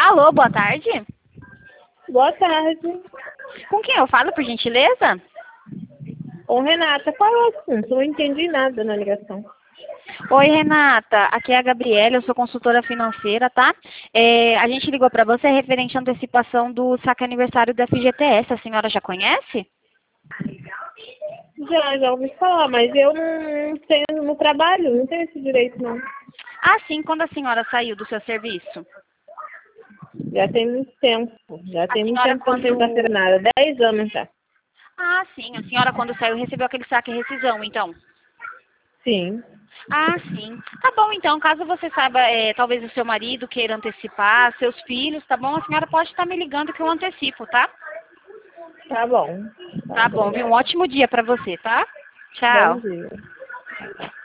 Alô, boa tarde. Boa tarde. Com quem eu falo, por gentileza? Ô, Renata, qual é o assunto? Não entendi nada na ligação. Oi, Renata. Aqui é a Gabriela, eu sou consultora financeira, tá? A gente ligou para você referente à antecipação do saque aniversário da FGTS. A senhora já conhece? Já ouvi falar, mas eu não tenho no trabalho, não tenho esse direito, não. Ah, sim. Quando a senhora saiu do seu serviço? Já tem muito tempo. Já A tem muito senhora tempo que eu não quando... tenho carteira nada. 10 anos já. Ah, sim. A senhora quando saiu recebeu aquele saque rescisão, então? Sim. Ah, sim. Tá bom, então, caso você saiba, talvez o seu marido queira antecipar, seus filhos, tá bom? A senhora pode estar me ligando que eu antecipo, tá? Tá bom. Tá, Tá bom, viu? Um obrigada. ótimo dia pra você, tá? Bom Tchau. dia.